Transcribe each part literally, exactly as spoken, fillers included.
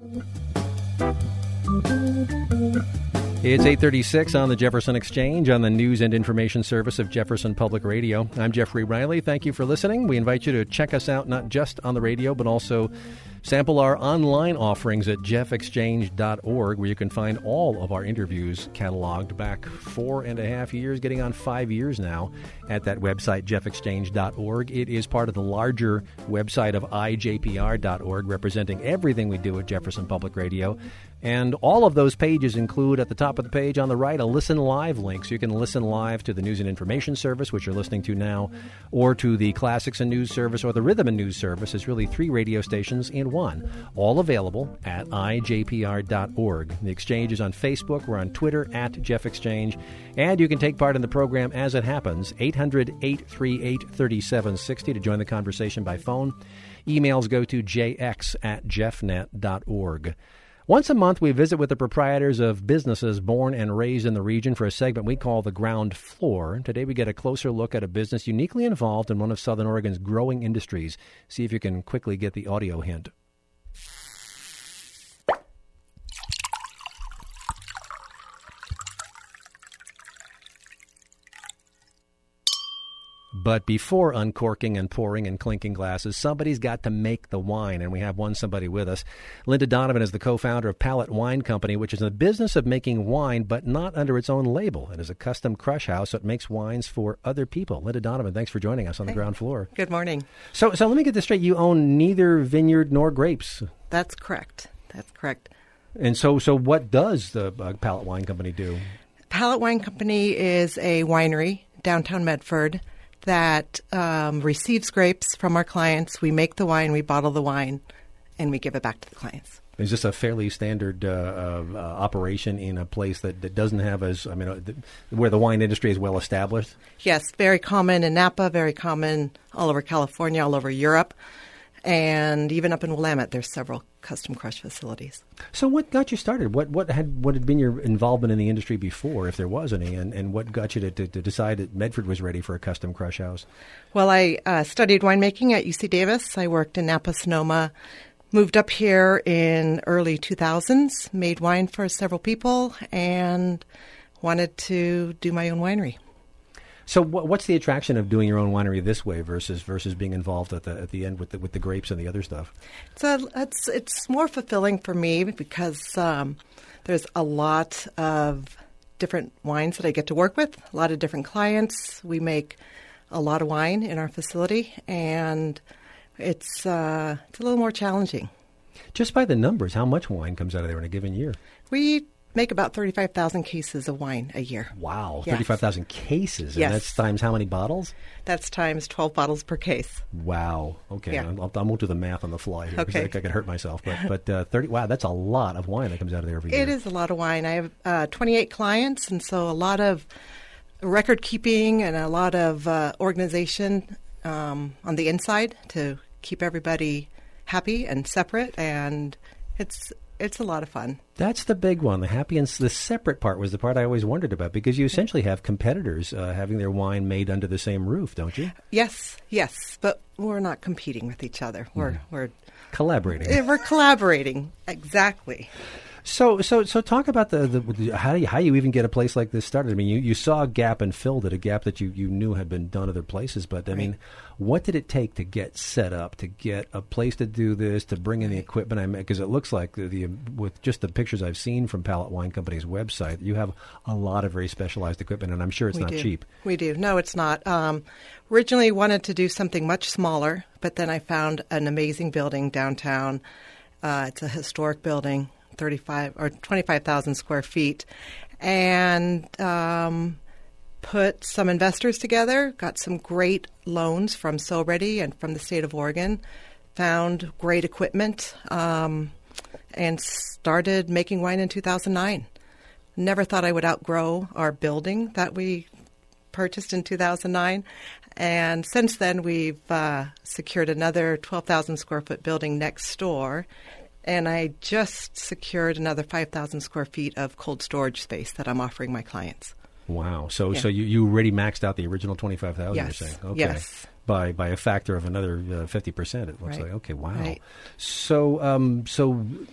It's eight thirty-six on the Jefferson Exchange on the News and Information Service of Jefferson Public Radio. I'm Jeffrey Riley. Thank you for listening. We invite you to check us out not just on the radio, but also sample our online offerings at jeff exchange dot org, where you can find all of our interviews cataloged back four and a half years, getting on five years now at that website, jeff exchange dot org. It is part of the larger website of i j p r dot org, representing everything we do at Jefferson Public Radio. And all of those pages include, at the top of the page on the right, a Listen Live link. So you can listen live to the News and Information Service, which you're listening to now, or to the Classics and News Service or the Rhythm and News Service. It's really three radio stations in one, all available at i j p r dot org. The Exchange is on Facebook. We're on Twitter, at Jeff Exchange. And you can take part in the program as it happens, eight hundred, eight three eight, three seven six zero to join the conversation by phone. Emails go to j x at jeff net dot org. Once a month, we visit with the proprietors of businesses born and raised in the region for a segment we call The Ground Floor. Today, we get a closer look at a business uniquely involved in one of Southern Oregon's growing industries. See if you can quickly get the audio hint. But before uncorking and pouring and clinking glasses, somebody's got to make the wine, and we have one somebody with us. Linda Donovan is the co-founder of Palate Wine Company, which is in the business of making wine, but not under its own label. It is a custom crush house that makes wines for other people. Linda Donovan, thanks for joining us on the Hey. Ground Floor. Good morning. So, so let me get this straight. You own neither vineyard nor grapes. That's correct. That's correct. And so, so what does the uh, Palate Wine Company do? Palate Wine Company is a winery downtown Medford that um, receives grapes from our clients. We make the wine, we bottle the wine, and we give it back to the clients. Is this a fairly standard uh, uh, uh, operation in a place that, that doesn't have as, I mean, uh, th- where the wine industry is well established? Yes, very common in Napa, very common all over California, all over Europe, and even up in Willamette, there's several custom crush facilities. So what got you started? What what had what had been your involvement in the industry before, if there was any, and, and what got you to, to, to decide that Medford was ready for a custom crush house? Well, I uh, studied winemaking at U C Davis. I worked in Napa, Sonoma, moved up here in early two thousands, made wine for several people, and wanted to do my own winery. So what, what's the attraction of doing your own winery this way versus versus being involved at the at the end with the, with the grapes and the other stuff? It's a, it's it's more fulfilling for me because um, there's a lot of different wines that I get to work with, a lot of different clients. We make a lot of wine in our facility, and it's uh, it's a little more challenging. Just by the numbers, how much wine comes out of there in a given year? We make about thirty-five thousand cases of wine a year. Wow, Yes. thirty-five thousand cases. And Yes. that's times how many bottles? That's times twelve bottles per case. Wow. Okay. Yeah. I'll, I won't do the math on the fly here because Okay. I think I could hurt myself. But, but uh, thirty, wow, that's a lot of wine that comes out of there every year. It is a lot of wine. I have uh, twenty-eight clients, and so a lot of record keeping and a lot of uh, organization um, on the inside to keep everybody happy and separate, and it's it's a lot of fun. That's the big one. The happy and s- the separate part was the part I always wondered about because you essentially have competitors uh, having their wine made under the same roof, don't you? Yes, yes, but we're not competing with each other. We're we're Collaborating. eh, we're collaborating. Exactly. So, so, so, talk about the, the, the how do you, how you even get a place like this started. I mean, you, you saw a gap and filled it, a gap that you, you knew had been done other places. But I Right. mean, what did it take to get set up, to get a place to do this, to bring in the equipment? I mean, because it looks like the, the with just the pictures I've seen from Palate Wine Company's website, you have a lot of very specialized equipment, and I'm sure it's We not do. cheap. We do. No, it's not. Um, originally wanted to do something much smaller, but then I found an amazing building downtown. Uh, it's a historic building, thirty-five or twenty-five thousand square feet, and um, put some investors together, got some great loans from So Ready and from the state of Oregon, found great equipment, um, and started making wine in two thousand nine. Never thought I would outgrow our building that we purchased in two thousand nine. And since then, we've uh, secured another twelve thousand square foot building next door. And I just secured another five thousand square feet of cold storage space that I'm offering my clients. Wow. So, Yeah. so you, you already maxed out the original twenty-five thousand, Yes. you're saying? Okay. Yes. By by a factor of another uh, fifty percent, it looks Right. like. Okay, wow. Right. So, um, so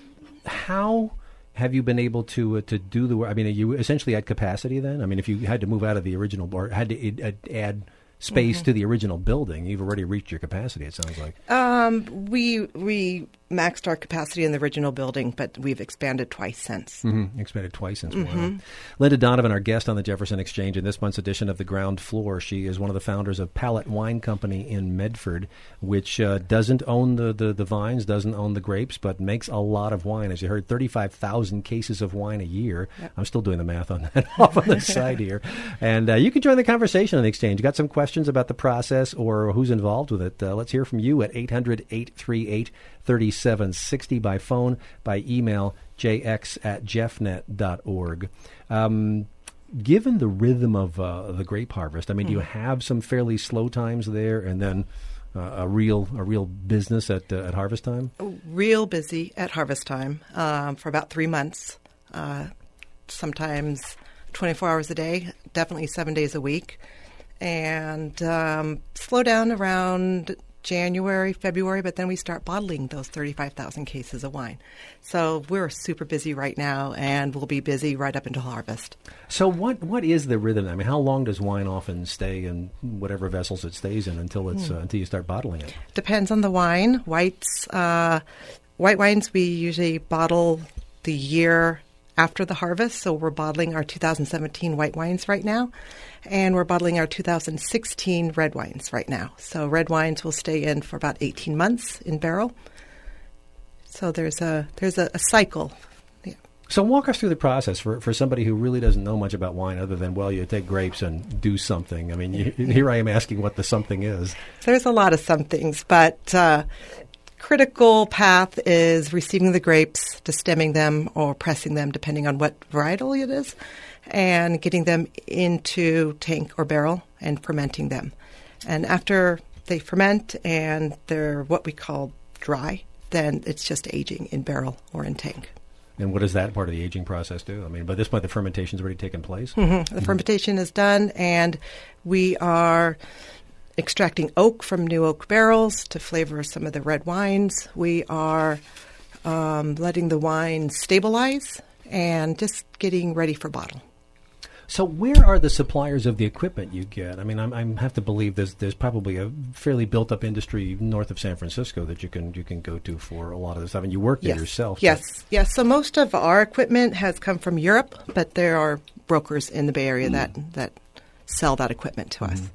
how have you been able to uh, to do the work? I mean, are you essentially at capacity then? I mean, if you had to move out of the original or had to uh, add space mm-hmm. to the original building, you've already reached your capacity, it sounds like. Um, we we maxed our capacity in the original building, but we've expanded twice since. Mm-hmm. Expanded twice since. Mm-hmm. Wow. Linda Donovan, our guest on the Jefferson Exchange in this month's edition of The Ground Floor. She is one of the founders of Palette Wine Company in Medford, which uh, doesn't own the, the, the vines, doesn't own the grapes, but makes a lot of wine. As you heard, thirty-five thousand cases of wine a year. Yep. I'm still doing the math on that off on the side here. And uh, you can join the conversation on the Exchange. Got some questions about the process or who's involved with it? Uh, let's hear from you at eight hundred, eight three eight, three seven six zero by phone, by email, j x at jeffnet dot org. Um, given the rhythm of uh, the grape harvest, I mean, mm. do you have some fairly slow times there and then uh, a real a real business at uh, at harvest time? Real busy at harvest time um, for about three months, uh, sometimes twenty-four hours a day, definitely seven days a week. And um, slow down around January, February, but then we start bottling those thirty-five thousand cases of wine. So we're super busy right now, and we'll be busy right up until harvest. So what what is the rhythm? I mean, how long does wine often stay in whatever vessels it stays in until it's mm. uh, until you start bottling it? Depends on the wine. Whites, uh, white wines, we usually bottle the year after the harvest. So we're bottling our two thousand seventeen white wines right now. And we're bottling our two thousand sixteen red wines right now. So red wines will stay in for about eighteen months in barrel. So there's a there's a, a cycle. Yeah. So walk us through the process for, for somebody who really doesn't know much about wine other than, well, you take grapes and do something. I mean, you, here I am asking what the something is. There's a lot of somethings, but uh, critical path is receiving the grapes, distemming them, or pressing them, depending on what varietal it is, and getting them into tank or barrel and fermenting them. And after they ferment and they're what we call dry, then it's just aging in barrel or in tank. And what does that part of the aging process do? I mean, by this point, the fermentation's already taken place? Mm-hmm. The mm-hmm. fermentation is done, and we are extracting oak from new oak barrels to flavor some of the red wines. We are um, letting the wine stabilize and just getting ready for bottle. So where are the suppliers of the equipment you get? I mean, I'm, I have to believe there's there's probably a fairly built-up industry north of San Francisco that you can you can go to for a lot of this stuff, and you work there yes. yourself. Yes, but. yes. So most of our equipment has come from Europe, but there are brokers in the Bay Area mm. that, that sell that equipment to mm-hmm. us.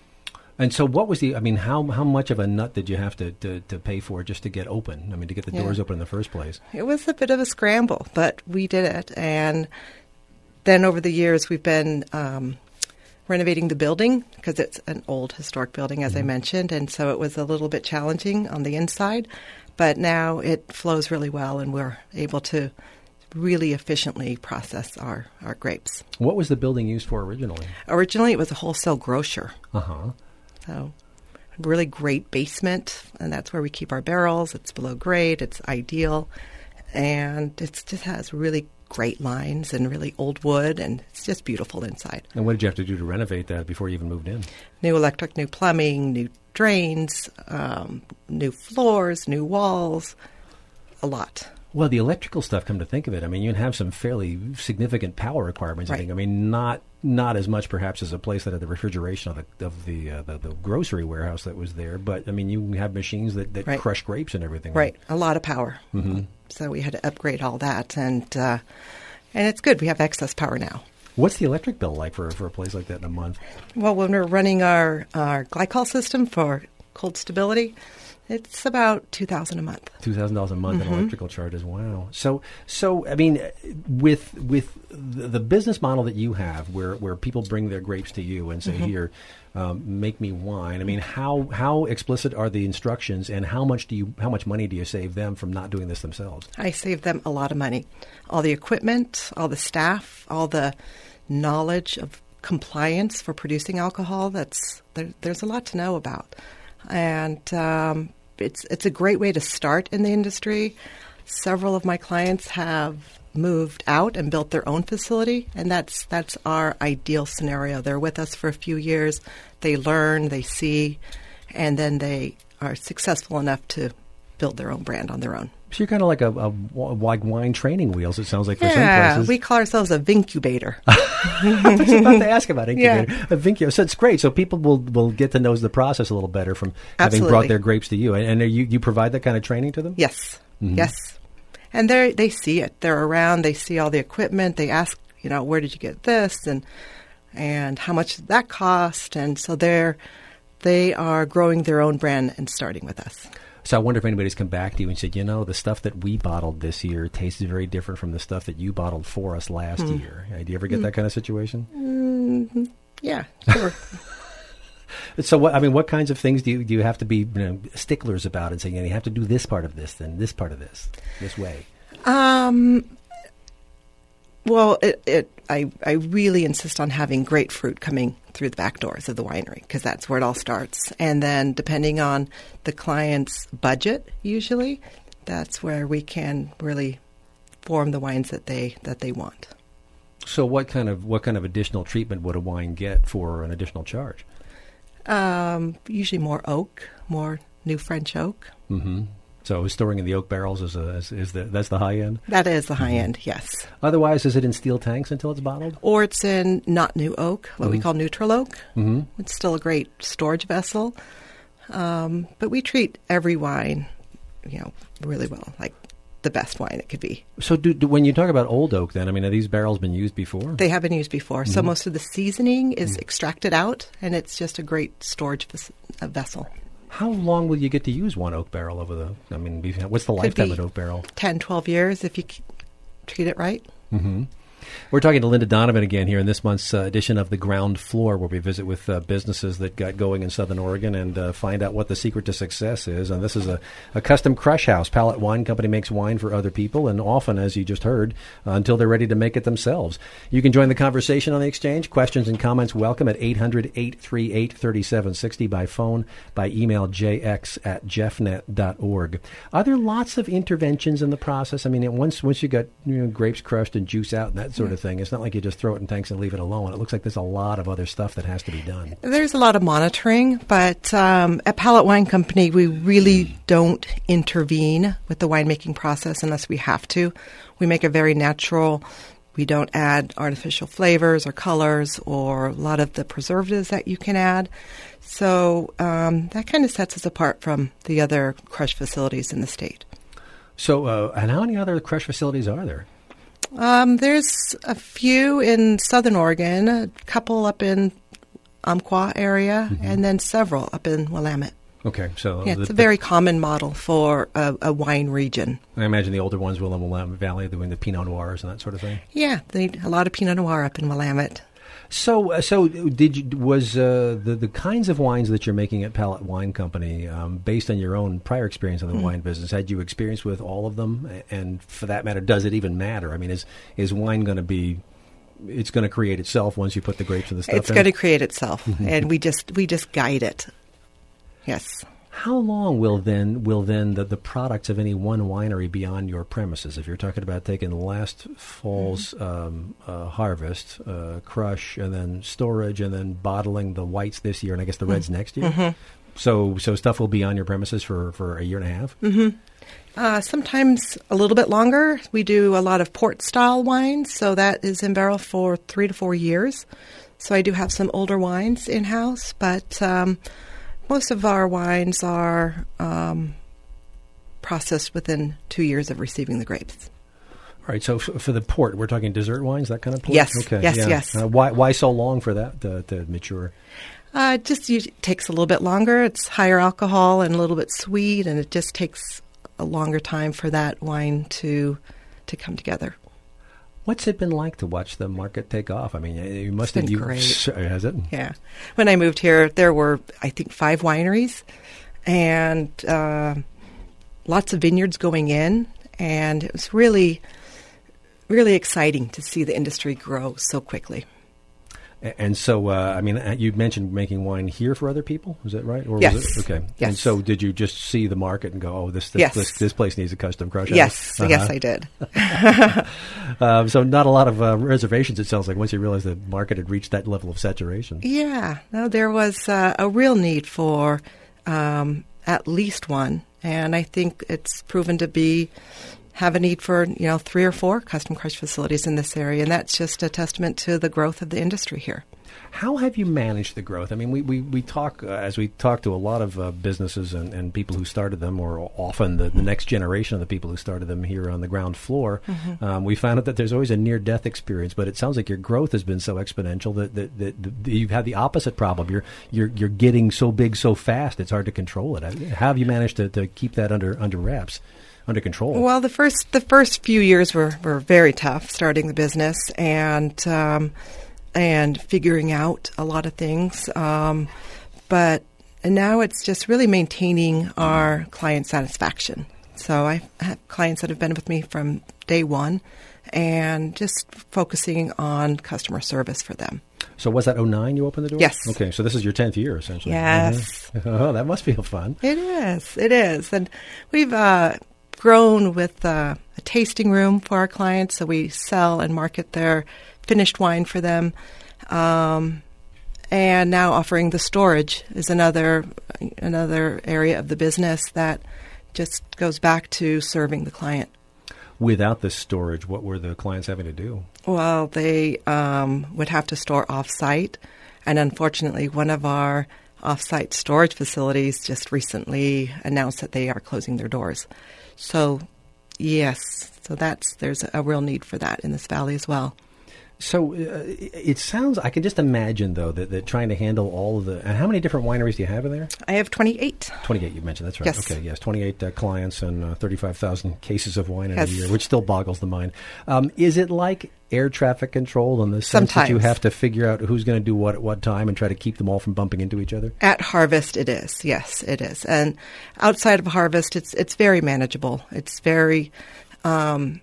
And so what was the, I mean, how how much of a nut did you have to, to, to pay for just to get open? I mean, to get the yeah. doors open in the first place? It was a bit of a scramble, but we did it. And then over the years, we've been um, renovating the building because it's an old historic building, as mm-hmm. I mentioned. And so it was a little bit challenging on the inside. But now it flows really well, and we're able to really efficiently process our, our grapes. What was the building used for originally? Originally, it was a wholesale grocer. Uh-huh. So really great basement, and that's where we keep our barrels. It's below grade. It's ideal. And it just has really great lines and really old wood, and it's just beautiful inside. And what did you have to do to renovate that before you even moved in? New electric, new plumbing, new drains, um, new floors, new walls, a lot. Well, the electrical stuff, come to think of it, I mean, you have some fairly significant power requirements. Right. I think. I mean, not not as much perhaps as a place that had the refrigeration of the of the, uh, the the grocery warehouse that was there, but I mean, you have machines that, that right. crush grapes and everything. Right, a lot of power. Mm-hmm. So we had to upgrade all that, and uh, and it's good. We have excess power now. What's the electric bill like for for a place like that in a month? Well, when we're running our our glycol system for cold stability, it's about two thousand dollars a month. two thousand dollars a month mm-hmm. in electrical charges. Wow. So, so I mean, with with the, the business model that you have, where, where people bring their grapes to you and say, mm-hmm. "Here, um, make me wine." I mean, how how explicit are the instructions, and how much do you how much money do you save them from not doing this themselves? I save them a lot of money. All the equipment, all the staff, all the knowledge of compliance for producing alcohol. That's there, there's a lot to know about. And um, it's it's a great way to start in the industry. Several of my clients have moved out and built their own facility, and that's that's our ideal scenario. They're with us for a few years. They learn, they see, and then they are successful enough to build their own brand on their own. So you're kind of like a, a, like wine training wheels, it sounds like, for yeah, some places. We call ourselves a vincubator. I was about to ask about incubator. Yeah. A vincubator. So it's great. So people will, will get to know the process a little better from having Absolutely. brought their grapes to you. And, and you, you provide that kind of training to them? Yes. Mm-hmm. Yes. And they they see it. They're around. They see all the equipment. They ask, you know, where did you get this? And and how much did that cost? And so they're, they are growing their own brand and starting with us. So I wonder if anybody's come back to you and said, you know, the stuff that we bottled this year tastes very different from the stuff that you bottled for us last mm. year. Uh, do you ever get mm. that kind of situation? Mm, yeah, sure. So, what I mean, what kinds of things do you do you have to be you know, sticklers about and saying, you know, you have to do this part of this, then this part of this, this way? Um. Well, it, it I I really insist on having great fruit coming through the back doors of the winery because that's where it all starts. And then depending on the client's budget, usually, that's where we can really form the wines that they that they want. So what kind of what kind of additional treatment would a wine get for an additional charge? Um, usually more oak, more new French oak. Mm-hmm. So storing in the oak barrels is, a, is, is the, that's the high end? That is the high mm-hmm. end, yes. Otherwise, is it in steel tanks until it's bottled? Or it's in not new oak, what mm-hmm. we call neutral oak. Mm-hmm. It's still a great storage vessel. Um, but we treat every wine, you know, really well, like the best wine it could be. So do, do, when you talk about old oak then, I mean, have these barrels been used before? They have been used before. Mm-hmm. So most of the seasoning is mm-hmm. extracted out, and it's just a great storage ves- uh, vessel. How long will you get to use one oak barrel over the, I mean, what's the lifetime of an oak barrel? ten, twelve years if you c- treat it right. Mm-hmm. We're talking to Linda Donovan again here in this month's uh, edition of The Ground Floor, where we visit with uh, businesses that got going in Southern Oregon and uh, find out what the secret to success is. And this is a, a custom crush house. Palette Wine Company makes wine for other people, and often, as you just heard, uh, until they're ready to make it themselves. You can join the conversation on the exchange. Questions and comments welcome at eight hundred, eight three eight, three seven six zero by phone, by email jx at jeffnet dot org. Are there lots of interventions in the process? I mean, once once you got you know, grapes crushed and juice out and that sort of thing, it's not like you just throw it in tanks and leave it alone. It looks like there's a lot of other stuff that has to be done. There's a lot of monitoring, but um, at Palette Wine Company, we really don't intervene with the winemaking process unless we have to. We make it very natural. We don't add artificial flavors or colors or a lot of the preservatives that you can add. So um, that kind of sets us apart from the other crush facilities in the state. So, uh, and how many other crush facilities are there? Um, there's a few in Southern Oregon, a couple up in Umpqua area, mm-hmm. and then several up in Willamette. Okay, so yeah, the, it's a very common model for a, a wine region. I imagine the older ones will in Willamette Valley doing the Pinot Noirs and that sort of thing. Yeah, they, a lot of Pinot Noir up in Willamette. So, uh, so did you, was uh, the the kinds of wines that you're making at Palette Wine Company um, based on your own prior experience in the mm. wine business? Had you experience with all of them? And for that matter, does it even matter? I mean, is is wine going to be? It's going to create itself once you put the grapes and the stuff it's in? It's going to create itself, and we just we just guide it. Yes. How long will then will then the, the products of any one winery be on your premises? If you're talking about taking last fall's mm-hmm. um, uh, harvest, uh, crush, and then storage, and then bottling the whites this year, and I guess the reds mm-hmm. next year. Mm-hmm. So, so stuff will be on your premises for, for a year and a half. Mm-hmm. Uh, sometimes a little bit longer. We do a lot of port style wines, so that is in barrel for three to four years. So I do have some older wines in house, but. Um, Most of our wines are um, processed within two years of receiving the grapes. All right. So f- for the port, we're talking dessert wines, that kind of port? Yes. Okay. Yes, yeah. yes. Uh, why why so long for that to, to mature? Uh, it just it takes a little bit longer. It's higher alcohol and a little bit sweet, and it just takes a longer time for that wine to to come together. What's it been like to watch the market take off? I mean, you must it's have. Been You, great. Has it? Yeah. When I moved here, there were, I think, five wineries and uh, lots of vineyards going in. And it was really, really exciting to see the industry grow so quickly. And so, uh, I mean, you mentioned making wine here for other people. Is that right? Or yes. Was it? Okay. Yes. And so, did you just see the market and go, "Oh, this this, yes. this, this place needs a custom crush house"? Yes. Uh-huh. Yes, I did. um, so, not a lot of uh, reservations. It sounds like once you realized the market had reached that level of saturation. Yeah. No, there was uh, a real need for um, at least one, and I think it's proven to be have a need for, you know, three or four custom crush facilities in this area, and that's just a testament to the growth of the industry here. How have you managed the growth? I mean, we, we, we talk, uh, as we talk to a lot of uh, businesses and, and people who started them, or often the, the next generation of the people who started them here on the ground floor, mm-hmm. um, we found out that there's always a near-death experience, but it sounds like your growth has been so exponential that, that, that, that you've had the opposite problem. You're, you're, you're getting so big so fast, it's hard to control it. How have you managed to, to keep that under, under wraps? Under control? Well, the first the first few years were, were very tough starting the business and um, and figuring out a lot of things. Um, but and now it's just really maintaining our client satisfaction. So I have clients that have been with me from day one, and just focusing on customer service for them. So was that oh nine you opened the door? Yes. Okay, so this is your tenth year, essentially. Yes. Mm-hmm. Oh, that must feel fun. It is. It is. And we've uh, grown with uh, a tasting room for our clients, so we sell and market their finished wine for them. Um, and now offering the storage is another another area of the business that just goes back to serving the client. Without the storage, what were the clients having to do? Well, they um, would have to store off-site, and unfortunately, one of our off-site storage facilities just recently announced that they are closing their doors. So, yes, so that's there's a real need for that in this valley as well. So uh, it sounds, I can just imagine, though, that, that trying to handle all of the, and how many different wineries do you have in there? I have twenty-eight. twenty-eight, you mentioned, that's right. Yes. Okay, yes, twenty-eight uh, clients and uh, thirty-five thousand cases of wine in yes. a year, which still boggles the mind. Um, is it like air traffic control in the sense Sometimes. that you have to figure out who's going to do what at what time and try to keep them all from bumping into each other? At harvest, it is. Yes, it is. And outside of harvest, it's it's very manageable. It's very... Um,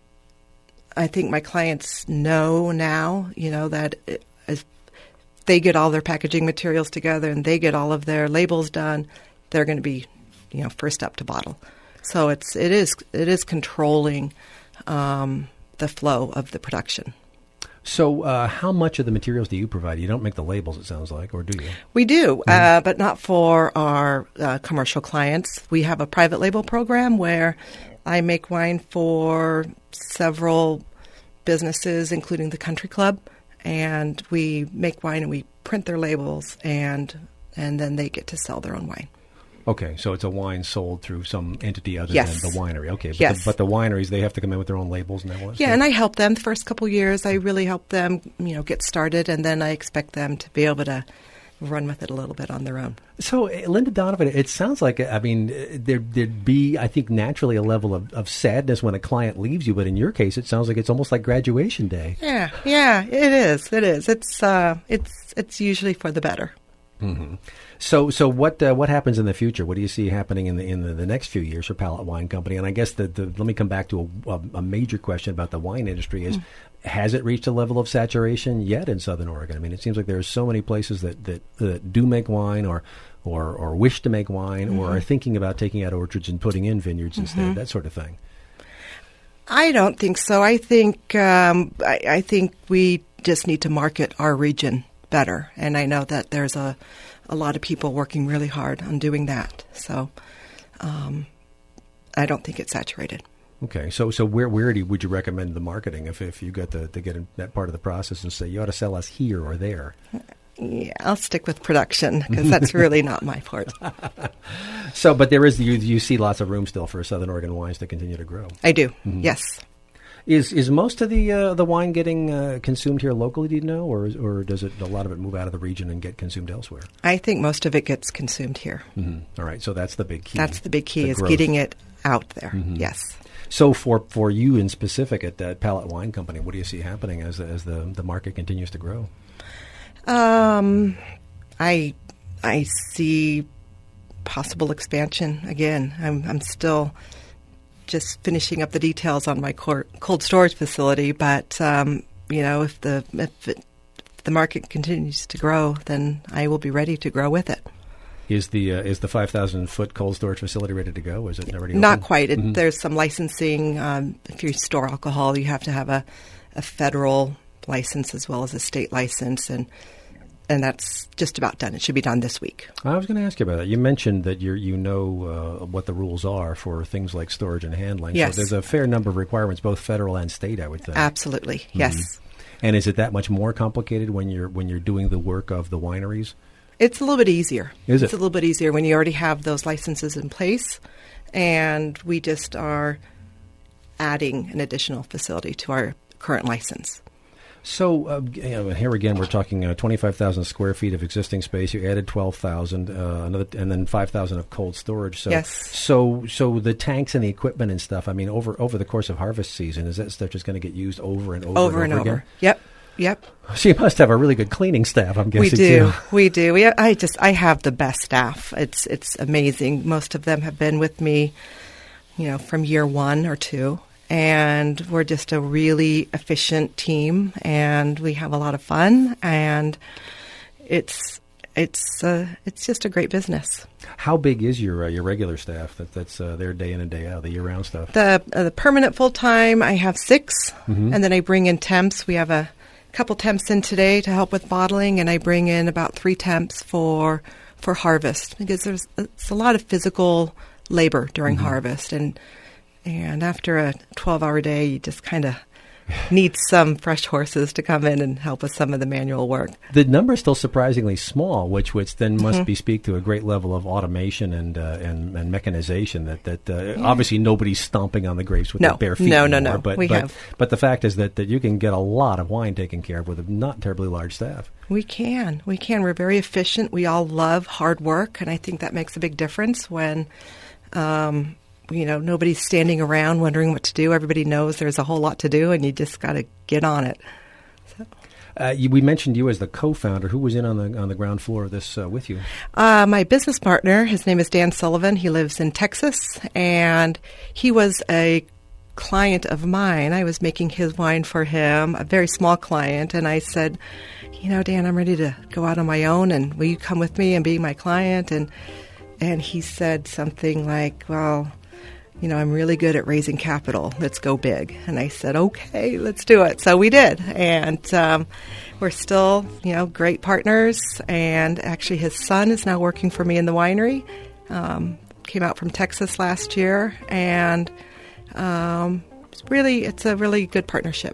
I think my clients know now, you know, that it, as they get all their packaging materials together and they get all of their labels done, they're going to be, you know, first up to bottle. So it's it is it is controlling um, the flow of the production. So uh, how much of the materials do you provide? You don't make the labels, it sounds like, or do you? We do, mm-hmm. uh, but not for our uh, commercial clients. We have a private label program where I make wine for several businesses, including the Country Club, and we make wine and we print their labels, and and then they get to sell their own wine. Okay, so it's a wine sold through some entity other yes. than the winery. Okay, but, yes. the, but the wineries, they have to come in with their own labels and that one. Yeah, and I help them the first couple of years. I really help them, you know, get started, and then I expect them to be able to run with it a little bit on their own. So, uh, Linda Donovan, it sounds like, I mean, there, there'd be, I think, naturally a level of, of sadness when a client leaves you, but in your case, it sounds like it's almost like graduation day. Yeah, yeah, it is. It is. It's uh, it's it's usually for the better. Mm-hmm. So, so what uh, what happens in the future? What do you see happening in the in the, the next few years for Palate Wine Company? And I guess the, the let me come back to a, a, a major question about the wine industry is, mm. has it reached a level of saturation yet in Southern Oregon? I mean, it seems like there are so many places that that, that do make wine or or or wish to make wine mm-hmm. or are thinking about taking out orchards and putting in vineyards mm-hmm. instead, that sort of thing. I don't think so. I think um, I, I think we just need to market our region better, and I know that there's a a lot of people working really hard on doing that. So um, I don't think it's saturated. Okay, so so where where do you, would you recommend the marketing if if you got to, to get in that part of the process and say you ought to sell us here or there? Yeah, I'll stick with production because that's really not my part. So, but there is you you see lots of room still for Southern Oregon wines to continue to grow. I do. Mm-hmm. Yes. Is is most of the uh, the wine getting uh, consumed here locally? Do you know, or is, or does it a lot of it move out of the region and get consumed elsewhere? I think most of it gets consumed here. Mm-hmm. All right, so that's the big key. That's the big key the is growth. Getting it out there. Mm-hmm. Yes. So for, for you in specific at that Palate Wine Company, what do you see happening as as the the market continues to grow? Um, I I see possible expansion again. I'm I'm still just finishing up the details on my cor- cold storage facility, but um, you know, if the if, it, if the market continues to grow, then I will be ready to grow with it. Is the uh, is the five thousand foot cold storage facility ready to go? Is it already Not open? quite. It, Mm-hmm. There's some licensing. Um, if you store alcohol, you have to have a, a federal license as well as a state license, and and that's just about done. It should be done this week. I was going to ask you about that. You mentioned that you you know uh, what the rules are for things like storage and handling. Yes. So there's a fair number of requirements, both federal and state, I would think. Absolutely, mm-hmm. Yes. And is it that much more complicated when you're when you're doing the work of the wineries? It's a little bit easier. Is it? It's a little bit easier when you already have those licenses in place, and we just are adding an additional facility to our current license. So uh, you know, here again, we're talking uh, twenty-five thousand square feet of existing space. You added twelve thousand, uh, another, and then five thousand of cold storage. So, yes. So, so the tanks and the equipment and stuff. I mean, over over the course of harvest season, is that stuff just going to get used over and over, over and over, over and again? over? Yep. Yep. So you must have a really good cleaning staff, I'm guessing. We do. Too. We do. We. I just. I have the best staff. It's. It's amazing. Most of them have been with me, you know, from year one or two. And we're just a really efficient team, and we have a lot of fun, and it's it's uh, it's just a great business. How big is your uh, your regular staff that that's uh, there day in and day out, the year round stuff? The uh, the permanent full time, I have six, mm-hmm. and then I bring in temps. We have a couple temps in today to help with bottling, and I bring in about three temps for for harvest, because there's it's a lot of physical labor during mm-hmm. harvest, and. And after a twelve-hour day, you just kind of need some fresh horses to come in and help with some of the manual work. The number is still surprisingly small, which which then must mm-hmm. be speak to a great level of automation and uh, and, and mechanization. That that uh, yeah. Obviously nobody's stomping on the grapes with no. their bare feet no, anymore. No, no, but, we but, have. But the fact is that, that you can get a lot of wine taken care of with a not terribly large staff. We can. We can. We're very efficient. We all love hard work, and I think that makes a big difference when um, – you know, nobody's standing around wondering what to do. Everybody knows there's a whole lot to do, and you just got to get on it. So. Uh, you, we mentioned you as the co-founder. Who was in on the on the ground floor of this uh, with you? Uh, my business partner, his name is Dan Sullivan. He lives in Texas, and he was a client of mine. I was making his wine for him, a very small client, and I said, you know, Dan, I'm ready to go out on my own, and will you come with me and be my client? And and he said something like, well, you know, I'm really good at raising capital. Let's go big. And I said, okay, let's do it. So we did. And um, we're still, you know, great partners. And actually his son is now working for me in the winery. Um, came out from Texas last year. And um, it's really, it's a really good partnership.